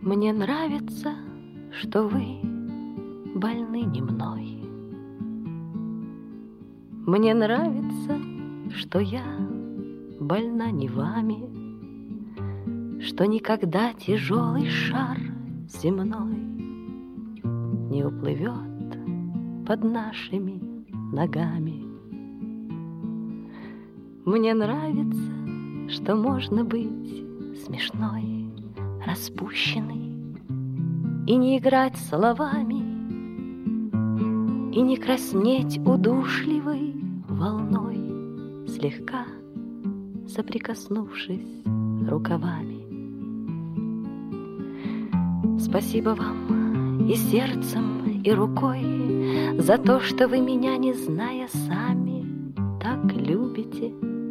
Мне нравится, что вы больны не мной. Мне нравится, что я больна не вами, что никогда тяжелый шар земной не уплывет под нашими ногами. Мне нравится, что можно быть смешной, распущенной и не играть словами, и не краснеть удушливой волной, слегка соприкоснувшись рукавами. Спасибо вам и сердцем, и рукой за то, что вы меня, не зная сами, так любите.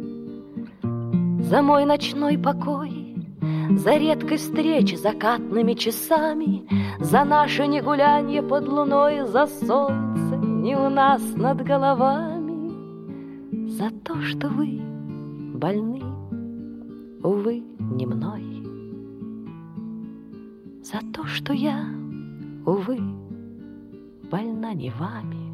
За мой ночной покой, за редкой встречи закатными часами, за наше негулянье под луной, за солнце не у нас над головами, за то, что вы больны, увы, не мной, за то, что я, увы, больна не вами.